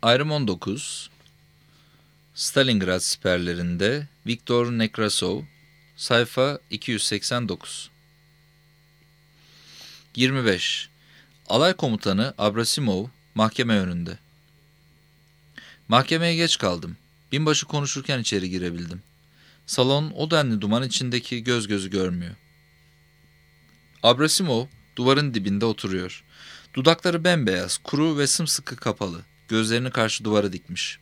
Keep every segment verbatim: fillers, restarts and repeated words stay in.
Ayrım on dokuz, Stalingrad siperlerinde Viktor Nekrasov, sayfa iki yüz seksen dokuz. yirmi beş. Alay komutanı Abrasimov mahkeme önünde. Mahkemeye geç kaldım. Binbaşı konuşurken içeri girebildim. Salon o denli duman içindeki göz gözü görmüyor. Abrasimov duvarın dibinde oturuyor. Dudakları bembeyaz, kuru ve sımsıkı kapalı. Gözlerini karşı duvara dikmiş.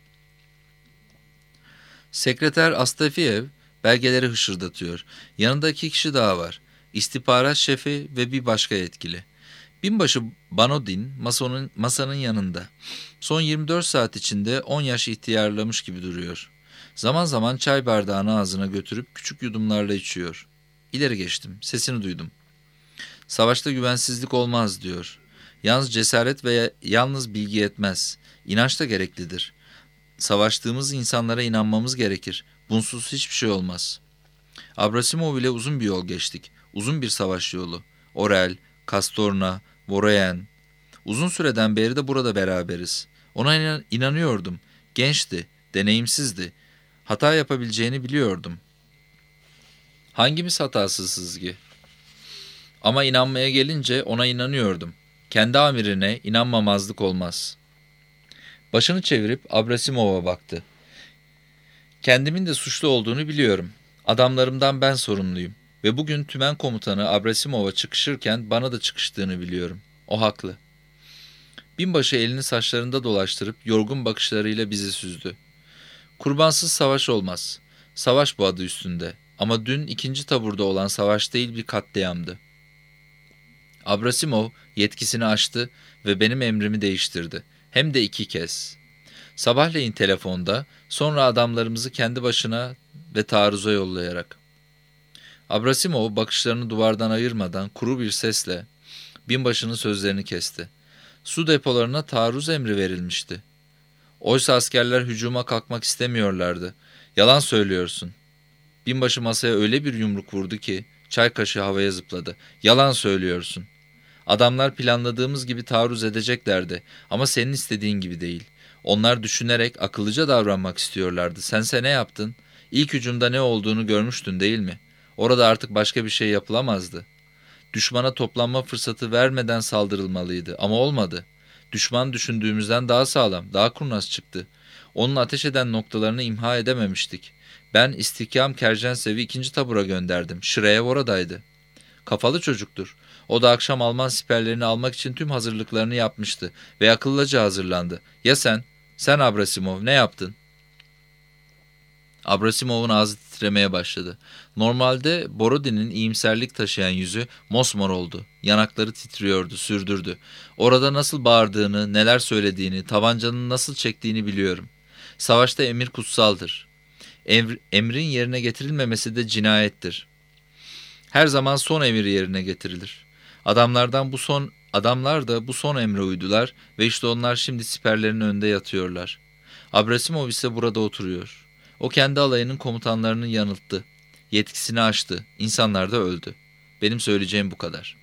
Sekreter Astafiev belgeleri hışırdatıyor. Yanında iki kişi daha var. İstihbarat şefi ve bir başka yetkili. Binbaşı Banodin masanın, masanın yanında. Son yirmi dört saat içinde on yaş ihtiyarlamış gibi duruyor. Zaman zaman çay bardağını ağzına götürüp küçük yudumlarla içiyor. İleri geçtim, sesini duydum. Savaşta güvensizlik olmaz diyor. Yalnız cesaret veya yalnız bilgi yetmez. İnanç da gereklidir. Savaştığımız insanlara inanmamız gerekir. Bunsuz hiçbir şey olmaz. Abrasimov ile uzun bir yol geçtik. Uzun bir savaş yolu. Orel, Kastorna, Voroyen. Uzun süreden beri de burada beraberiz. Ona inan- inanıyordum. Gençti, deneyimsizdi. Hata yapabileceğini biliyordum. Hangimiz hatasızız ki? Ama inanmaya gelince ona inanıyordum. Kendi amirine inanmamazlık olmaz. Başını çevirip Abrasimov'a baktı. Kendimin de suçlu olduğunu biliyorum. Adamlarımdan ben sorumluyum. Ve bugün tümen komutanı Abrasimov'a çıkışırken bana da çıkıştığını biliyorum. O haklı. Binbaşı elini saçlarında dolaştırıp yorgun bakışlarıyla bizi süzdü. Kurbansız savaş olmaz. Savaş bu adı üstünde. Ama dün ikinci taburda olan savaş değil bir katliamdı. Abrasimov yetkisini aştı ve benim emrimi değiştirdi. Hem de iki kez. Sabahleyin telefonda, sonra adamlarımızı kendi başına ve taarruza yollayarak. Abrasimov bakışlarını duvardan ayırmadan kuru bir sesle binbaşının sözlerini kesti. Su depolarına taarruz emri verilmişti. Oysa askerler hücuma kalkmak istemiyorlardı. Yalan söylüyorsun. Binbaşı masaya öyle bir yumruk vurdu ki çay kaşığı havaya zıpladı. Yalan söylüyorsun. Adamlar planladığımız gibi taarruz edeceklerdi ama senin istediğin gibi değil. Onlar düşünerek akıllıca davranmak istiyorlardı. Sense ne yaptın? İlk hücumda ne olduğunu görmüştün değil mi? Orada artık başka bir şey yapılamazdı. Düşmana toplanma fırsatı vermeden saldırılmalıydı ama olmadı. Düşman düşündüğümüzden daha sağlam, daha kurnaz çıktı. Onun ateş eden noktalarını imha edememiştik. Ben İstihkam Kerjensev'i ikinci tabura gönderdim. Şireyev oradaydı. Kafalı çocuktur. O da akşam Alman siperlerini almak için tüm hazırlıklarını yapmıştı ve akıllıca hazırlandı. Ya sen? Sen Abrasimov ne yaptın? Abrasimov'un ağzı titremeye başladı. Normalde Borodin'in iyimserlik taşıyan yüzü mosmor oldu. Yanakları titriyordu, sürdürdü. Orada nasıl bağırdığını, neler söylediğini, tabancanın nasıl çektiğini biliyorum. Savaşta emir kutsaldır. Emr, emrin yerine getirilmemesi de cinayettir. Her zaman son emir yerine getirilir. Adamlardan bu son adamlar da bu son emre uydular ve işte onlar şimdi siperlerin önünde yatıyorlar. Abrasimov ise burada oturuyor. O kendi alayının komutanlarını yanılttı. Yetkisini aştı. İnsanlar da öldü. Benim söyleyeceğim bu kadar.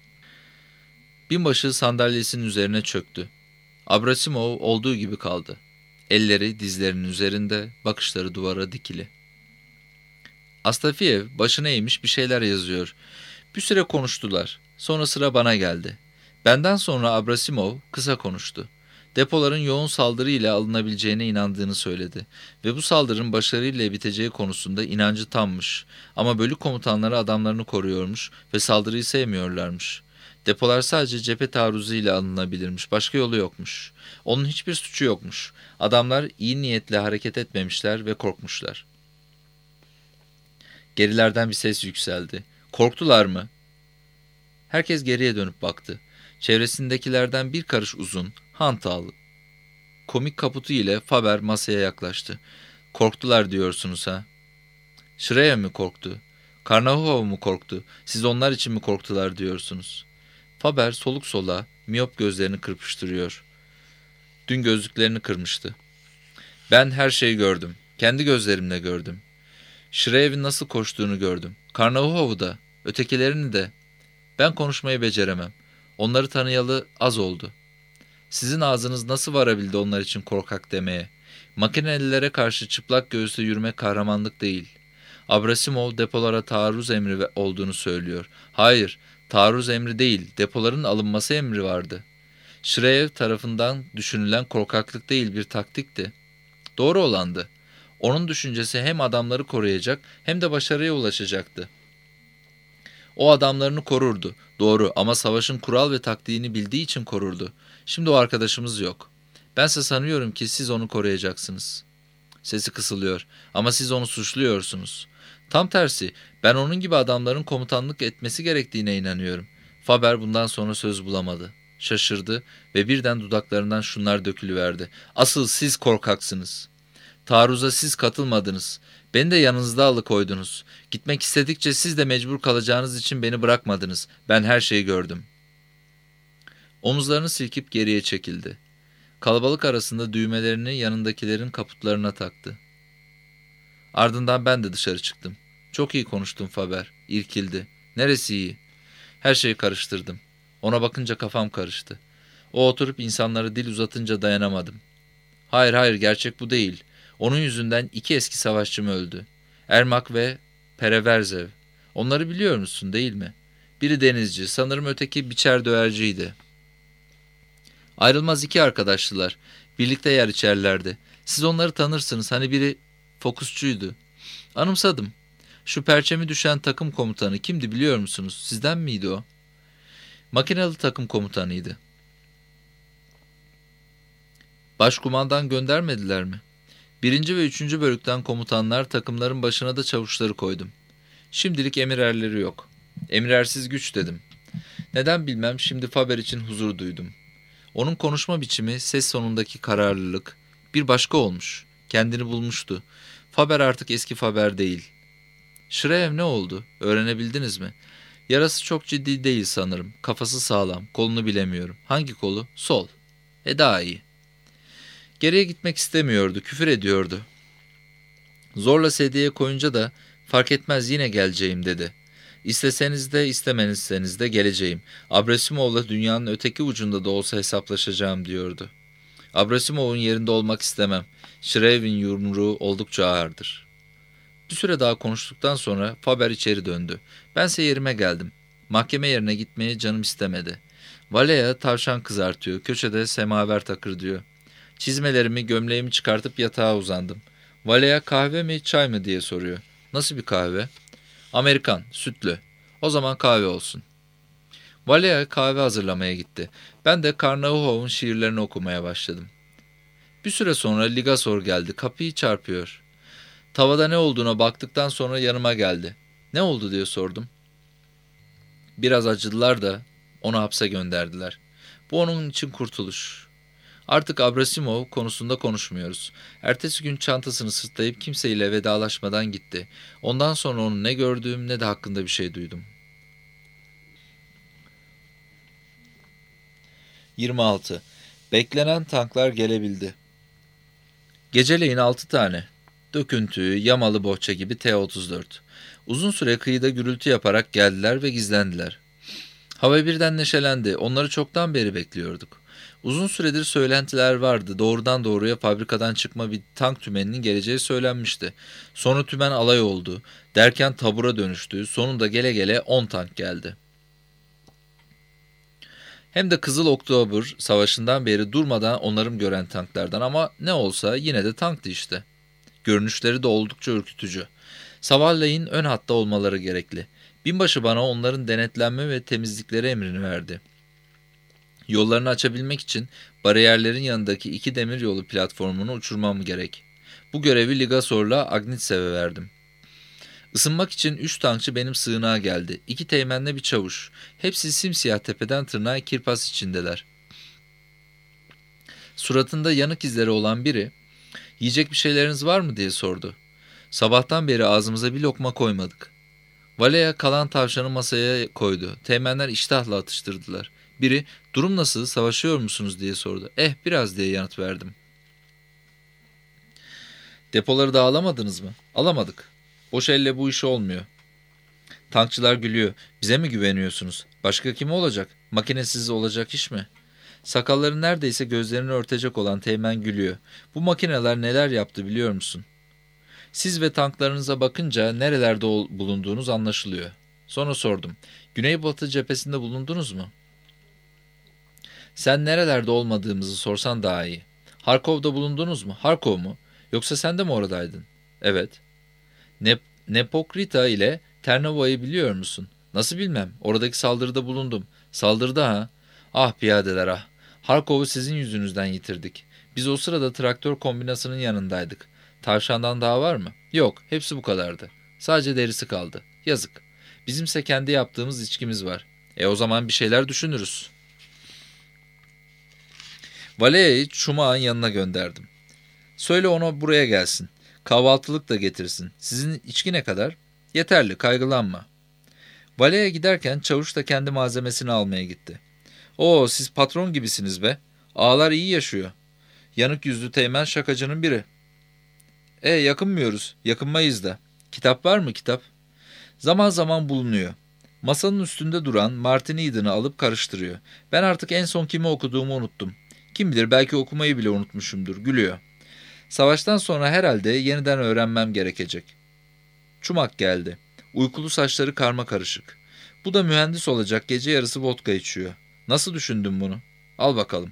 Binbaşı sandalyesinin üzerine çöktü. Abrasimov olduğu gibi kaldı. Elleri dizlerinin üzerinde, bakışları duvara dikili. Astafiev başına eğmiş bir şeyler yazıyor. Bir süre konuştular. Sonra sıra bana geldi. Benden sonra Abrasimov kısa konuştu. Depoların yoğun saldırıyla alınabileceğine inandığını söyledi. Ve bu saldırının başarıyla biteceği konusunda inancı tammış. Ama bölük komutanları adamlarını koruyormuş ve saldırıyı sevmiyorlarmış. Depolar sadece cephe taarruzuyla alınabilirmiş. Başka yolu yokmuş. Onun hiçbir suçu yokmuş. Adamlar iyi niyetle hareket etmemişler ve korkmuşlar. Gerilerden bir ses yükseldi. Korktular mı? Herkes geriye dönüp baktı. Çevresindekilerden bir karış uzun, hantal, komik kaputu ile Faber masaya yaklaştı. Korktular diyorsunuz ha? Şireyev mi korktu? Karnahuov mu korktu? Siz onlar için mi korktular diyorsunuz? Faber soluk soluğa, miyop gözlerini kırpıştırıyor. Dün gözlüklerini kırmıştı. Ben her şeyi gördüm. Kendi gözlerimle gördüm. Şireyev'in nasıl koştuğunu gördüm. Karnahuov'u da, ötekilerini de. Ben konuşmayı beceremem. Onları tanıyalı az oldu. Sizin ağzınız nasıl varabildi onlar için korkak demeye? Makinelilere karşı çıplak göğüsle yürümek kahramanlık değil. Abrasimov depolara taarruz emri ve- olduğunu söylüyor. Hayır, taarruz emri değil, depoların alınması emri vardı. Shreyev tarafından düşünülen korkaklık değil, bir taktikti. Doğru olandı. Onun düşüncesi hem adamları koruyacak hem de başarıya ulaşacaktı. O adamlarını korurdu. Doğru, ama savaşın kural ve taktiğini bildiği için korurdu. Şimdi o arkadaşımız yok. Bense sanıyorum ki siz onu koruyacaksınız. Sesi kısılıyor. Ama siz onu suçluyorsunuz. Tam tersi, ben onun gibi adamların komutanlık etmesi gerektiğine inanıyorum. Faber bundan sonra söz bulamadı. Şaşırdı ve birden dudaklarından şunlar dökülüverdi. Asıl siz korkaksınız. Taarruza siz katılmadınız. Beni de yanınızda alıkoydunuz. Gitmek istedikçe siz de mecbur kalacağınız için beni bırakmadınız. Ben her şeyi gördüm. Omuzlarını silkip geriye çekildi. Kalabalık arasında düğmelerini yanındakilerin kaputlarına taktı. Ardından ben de dışarı çıktım. Çok iyi konuştun Faber. İrkildi. Neresi iyi? Her şeyi karıştırdım. Ona bakınca kafam karıştı. O oturup insanlara dil uzatınca dayanamadım. Hayır hayır, gerçek bu değil. Onun yüzünden iki eski savaşçım öldü. Ermak ve Pereverzev. Onları biliyor musun, değil mi? Biri denizci, sanırım öteki biçer döverciydi. Ayrılmaz iki arkadaştılar. Birlikte yer içerlerdi. Siz onları tanırsınız, hani biri fokusçuydu. Anımsadım. Şu perçemi düşen takım komutanı kimdi biliyor musunuz? Sizden miydi o? Makinalı takım komutanıydı. Başkumandan göndermediler mi? Birinci ve üçüncü bölükten komutanlar, takımların başına da çavuşları koydum. Şimdilik emir erleri yok. Emir ersiz güç dedim. Neden bilmem, şimdi Faber için huzur duydum. Onun konuşma biçimi, ses sonundaki kararlılık bir başka olmuş. Kendini bulmuştu. Faber artık eski Faber değil. Shreyev ne oldu? Öğrenebildiniz mi? Yarası çok ciddi değil sanırım. Kafası sağlam. Kolunu bilemiyorum. Hangi kolu? Sol. E daha iyi. Geriye gitmek istemiyordu. Küfür ediyordu. Zorla sedyeye koyunca da fark etmez yine geleceğim dedi. İsteseniz de istemeniz de geleceğim. Abrasimov'la dünyanın öteki ucunda da olsa hesaplaşacağım diyordu. Abrasimov'un yerinde olmak istemem. Shreyev'in yumruğu oldukça ağırdır. Bir süre daha konuştuktan sonra Faber içeri döndü. Bense yerime geldim. Mahkeme yerine gitmeye canım istemedi. Valeya tavşan kızartıyor, köşede semaver takır diyor. Çizmelerimi, gömleğimi çıkartıp yatağa uzandım. Valeya kahve mi, çay mı diye soruyor. Nasıl bir kahve? Amerikan, sütlü. O zaman kahve olsun. Valeya kahve hazırlamaya gitti. Ben de Karnavuhov'un şiirlerini okumaya başladım. Bir süre sonra Ligasor geldi. Kapıyı çarpıyor. Tavada ne olduğuna baktıktan sonra yanıma geldi. Ne oldu diye sordum. Biraz acıdılar da onu hapse gönderdiler. Bu onun için kurtuluş. Artık Abrasimov konusunda konuşmuyoruz. Ertesi gün çantasını sırtlayıp kimseyle vedalaşmadan gitti. Ondan sonra onu ne gördüğüm ne de hakkında bir şey duydum. yirmi altı. Beklenen tanklar gelebildi. Geceleyin altı tane. Döküntü, yamalı bohça gibi T otuz dört. Uzun süre kıyıda gürültü yaparak geldiler ve gizlendiler. Hava birden neşelendi. Onları çoktan beri bekliyorduk. Uzun süredir söylentiler vardı. Doğrudan doğruya fabrikadan çıkma bir tank tümeninin geleceği söylenmişti. Sonra tümen alay oldu. Derken tabura dönüştü. Sonunda gele gele on tank geldi. Hem de Kızıl Oktober savaşından beri durmadan onarım gören tanklardan, ama ne olsa yine de tanktı işte. Görünüşleri de oldukça ürkütücü. Sabahleyin ön hatta olmaları gerekli. Binbaşı bana onların denetlenme ve temizlikleri emrini verdi. Yollarını açabilmek için bariyerlerin yanındaki iki demiryolu platformunu uçurmam gerek. Bu görevi Ligasor'la Agnitsev'e verdim. Isınmak için üç tankçı benim sığınağa geldi. İki teğmenle bir çavuş. Hepsi simsiyah tepeden tırnağa kirpas içindeler. Suratında yanık izleri olan biri, "Yiyecek bir şeyleriniz var mı?" diye sordu. Sabahtan beri ağzımıza bir lokma koymadık. Valeya kalan tavşanı masaya koydu. Teğmenler iştahla atıştırdılar. Biri, "Durum nasıl, savaşıyor musunuz?" diye sordu. "Eh, biraz" diye yanıt verdim. "Depoları da alamadınız mı?" "Alamadık. Boş elle bu iş olmuyor." Tankçılar gülüyor. "Bize mi güveniyorsunuz? Başka kime olacak? Makinesiz olacak iş mi?" Sakalları neredeyse gözlerini örtecek olan Teğmen gülüyor. Bu makineler neler yaptı biliyor musun? Siz ve tanklarınıza bakınca nerelerde ol- bulunduğunuz anlaşılıyor. Sonra sordum. Güneybatı cephesinde bulundunuz mu? Sen nerelerde olmadığımızı sorsan daha iyi. Harkov'da bulundunuz mu? Harkov mu? Yoksa sen de mi oradaydın? Evet. Nep Nepokrita ile Ternova'yı biliyor musun? Nasıl bilmem. Oradaki saldırıda bulundum. Saldırıda ha? Ah piyadeler ah. Harkov'u sizin yüzünüzden yitirdik. Biz o sırada traktör kombinasının yanındaydık. Tavşandan daha var mı? Yok. Hepsi bu kadardı. Sadece derisi kaldı. Yazık. Bizimse kendi yaptığımız içkimiz var. E o zaman bir şeyler düşünürüz. Valeria'yı Çumak'ın yanına gönderdim. Söyle ona buraya gelsin. Kahvaltılık da getirsin. Sizin içki ne kadar? Yeterli, kaygılanma. Valeye giderken çavuş da kendi malzemesini almaya gitti. Oo, siz patron gibisiniz be. Ağalar iyi yaşıyor. Yanık yüzlü Teğmen şakacının biri. E yakınmıyoruz, yakınmayız da. Kitap var mı kitap? Zaman zaman bulunuyor. Masanın üstünde duran Martin Eden'ı alıp karıştırıyor. Ben artık en son kimi okuduğumu unuttum. Kim bilir belki okumayı bile unutmuşumdur, gülüyor. Savaştan sonra herhalde yeniden öğrenmem gerekecek. Çumak geldi. Uykulu saçları karma karışık. Bu da mühendis olacak, gece yarısı vodka içiyor. Nasıl düşündün bunu? Al bakalım.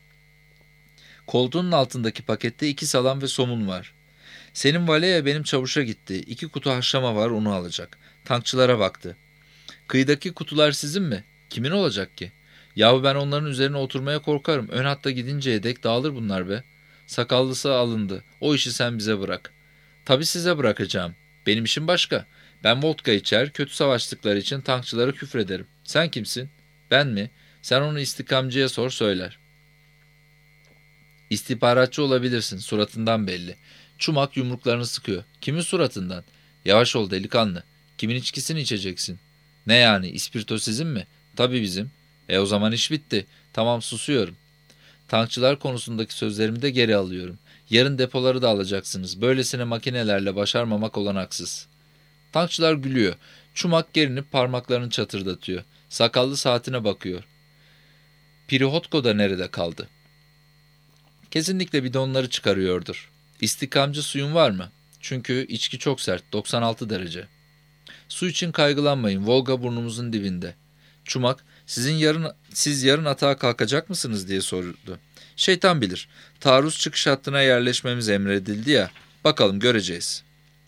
Koltuğunun altındaki pakette iki salam ve somun var. Senin valeye benim çavuşa gitti. İki kutu haşlama var, onu alacak. Tankçılara baktı. Kıyıdaki kutular sizin mi? Kimin olacak ki? Yahu ben onların üzerine oturmaya korkarım. Ön hatta gidinceye dek dağılır bunlar be. Sakallısı alındı. O işi sen bize bırak. Tabii size bırakacağım. Benim işim başka. Ben vodka içer, kötü savaştıkları için tankçılara küfrederim. Sen kimsin? Ben mi? Sen onu istikamcıya sor söyler. İstihbaratçı olabilirsin, suratından belli. Çumak yumruklarını sıkıyor. Kimin suratından? Yavaş ol delikanlı. Kimin içkisini içeceksin? Ne yani, ispirto sizin mi? Tabii bizim. E o zaman iş bitti. Tamam, susuyorum. Tankçılar konusundaki sözlerimi de geri alıyorum. Yarın depoları da alacaksınız. Böylesine makinelerle başarmamak olanaksız. Tankçılar gülüyor. Çumak gerinip parmaklarını çatırdatıyor. Sakallı saatine bakıyor. Pirihotko da nerede kaldı? Kesinlikle bidonları çıkarıyordur. İstikamcı suyun var mı? Çünkü içki çok sert, doksan altı derece. Su için kaygılanmayın, Volga burnumuzun dibinde. Çumak, sizin yarın, siz yarın atağa kalkacak mısınız diye sordu. Şeytan bilir, taarruz çıkış hattına yerleşmemiz emredildi ya, bakalım göreceğiz.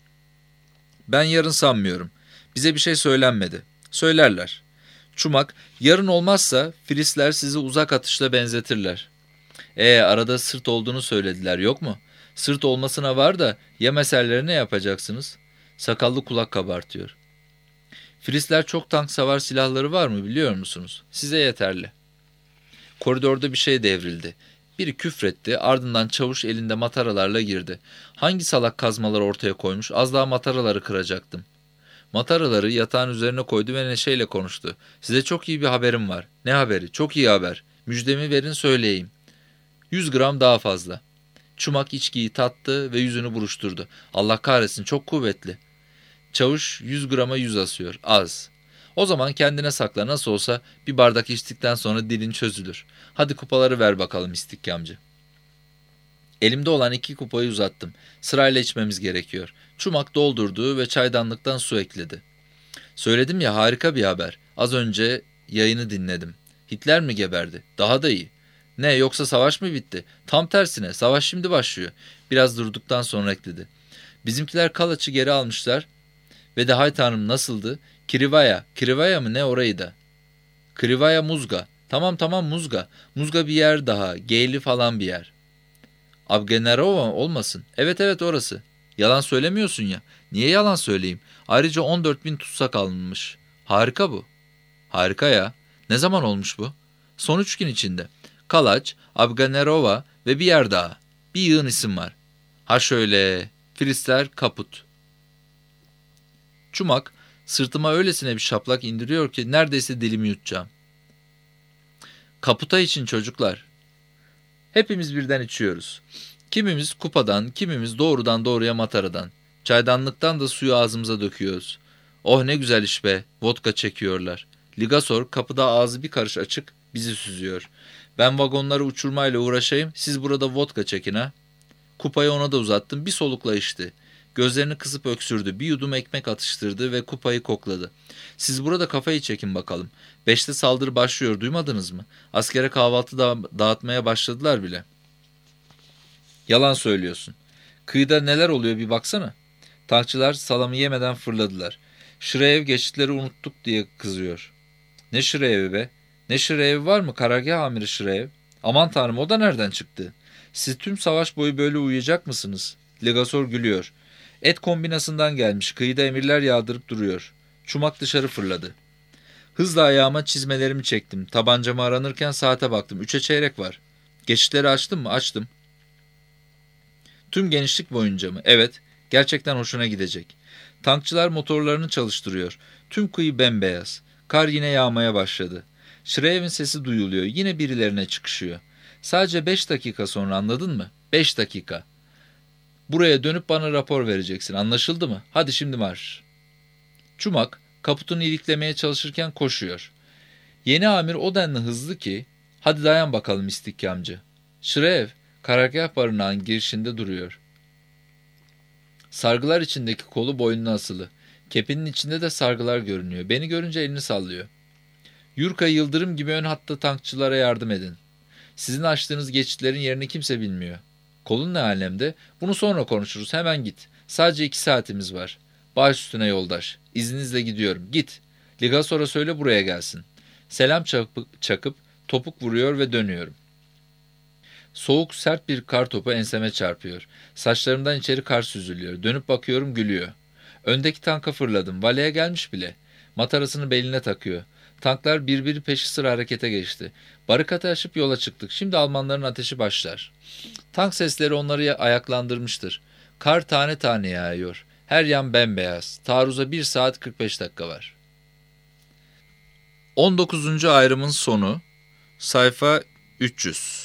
Ben yarın sanmıyorum. Bize bir şey söylenmedi. Söylerler. Çumak, yarın olmazsa Filisler sizi uzak atışla benzetirler. E arada sırt olduğunu söylediler, yok mu? Sırt olmasına var da ya meselleri ne yapacaksınız? Sakallı kulak kabartıyor. Filisler çok tank savar silahları var mı biliyor musunuz? Size yeterli. Koridorda bir şey devrildi. Biri küfretti, ardından çavuş elinde mataralarla girdi. Hangi salak kazmaları ortaya koymuş, az daha mataraları kıracaktım. Mataraları yatağın üzerine koydu ve neşeyle konuştu. Size çok iyi bir haberim var. Ne haberi? Çok iyi haber. Müjdemi verin söyleyeyim. Yüz gram daha fazla. Çumak içkiyi tattı ve yüzünü buruşturdu. Allah kahretsin, çok kuvvetli. Çavuş yüz grama yüz asıyor. Az. O zaman kendine sakla, nasıl olsa bir bardak içtikten sonra dilin çözülür. Hadi kupaları ver bakalım istikamcı. Elimde olan iki kupayı uzattım. Sırayla içmemiz gerekiyor. Çumak doldurdu ve çaydanlıktan su ekledi. Söyledim ya, harika bir haber. Az önce yayını dinledim. Hitler mi geberdi? Daha da iyi. Ne, yoksa savaş mı bitti? Tam tersine, savaş şimdi başlıyor. Biraz durduktan sonra ekledi. Bizimkiler Kalaç'ı geri almışlar ve de hay tanrım nasıldı? Krivaya, Krivaya mı ne orayı da? Krivaya Muzga. Tamam tamam Muzga. Muzga bir yer daha, Geyli falan bir yer. Abgenerova olmasın? Evet evet orası. Yalan söylemiyorsun ya. Niye yalan söyleyeyim? Ayrıca on dört bin tutsak alınmış. Harika bu. Harika ya. Ne zaman olmuş bu? Son üç gün içinde. Kalaç, Abganerova ve bir yer daha. Bir yığın isim var. Ha şöyle, Filisler kaput. Çumak, sırtıma öylesine bir şaplak indiriyor ki neredeyse dilimi yutacağım. Kaputa için çocuklar. Hepimiz birden içiyoruz. Kimimiz kupadan, kimimiz doğrudan doğruya mataradan. Çaydanlıktan da suyu ağzımıza döküyoruz. Oh ne güzel iş be, vodka çekiyorlar. Ligasor kapıda ağzı bir karış açık bizi süzüyor. Ben vagonları uçurmayla uğraşayım, siz burada vodka çekin ha. Kupayı ona da uzattım, bir solukla içti. Gözlerini kısıp öksürdü, bir yudum ekmek atıştırdı ve kupayı kokladı. Siz burada kafayı çekin bakalım. Beşte saldırı başlıyor, duymadınız mı? Askere kahvaltı da dağıtmaya başladılar bile. Yalan söylüyorsun. Kıyıda neler oluyor bir baksana. Tankçılar salamı yemeden fırladılar. Şıreyev geçitleri unuttuk diye kızıyor. Ne Şıreyevi be? Ne Şıreyevi var mı? Karargah amiri Şıreyev. Aman tanrım, o da nereden çıktı? Siz tüm savaş boyu böyle uyuyacak mısınız? Legasor gülüyor. Et kombinasından gelmiş, kıyıda emirler yağdırıp duruyor. Çumak dışarı fırladı. Hızla ayağıma çizmelerimi çektim. Tabancamı aranırken saate baktım. Üçe çeyrek var. Geçitleri açtım mı? Açtım. Tüm genişlik boyunca mı? Evet. Gerçekten hoşuna gidecek. Tankçılar motorlarını çalıştırıyor. Tüm kıyı bembeyaz. Kar yine yağmaya başladı. Şireyev'in sesi duyuluyor. Yine birilerine çıkışıyor. Sadece beş dakika sonra, anladın mı? Beş dakika. Buraya dönüp bana rapor vereceksin. Anlaşıldı mı? Hadi şimdi marş. Çumak kaputunu iliklemeye çalışırken koşuyor. Yeni amir o denli hızlı ki, hadi dayan bakalım istihkamcı. Şireyev karargah barınağın girişinde duruyor. Sargılar içindeki kolu boynuna asılı. Kepinin içinde de sargılar görünüyor. Beni görünce elini sallıyor. Yurka Yıldırım gibi ön hatta tankçılara yardım edin. Sizin açtığınız geçitlerin yerini kimse bilmiyor. Kolun ne alemde? Bunu sonra konuşuruz. Hemen git. Sadece iki saatimiz var. Baş üstüne yoldaş. İzninizle gidiyorum. Git. Ligasor'a söyle buraya gelsin. Selam çakıp, çakıp topuk vuruyor ve dönüyorum. Soğuk, sert bir kar topu enseme çarpıyor. Saçlarımdan içeri kar süzülüyor. Dönüp bakıyorum, gülüyor. Öndeki tanka fırladım. Valeye gelmiş bile. Matarasını beline takıyor. Tanklar birbiri peşi sıra harekete geçti. Barikatı aşıp yola çıktık. Şimdi Almanların ateşi başlar. Tank sesleri onları ayaklandırmıştır. Kar tane tane yağıyor. Her yan bembeyaz. Taarruza bir saat kırk beş dakika var. on dokuzuncu ayrımın sonu. Sayfa üç yüz.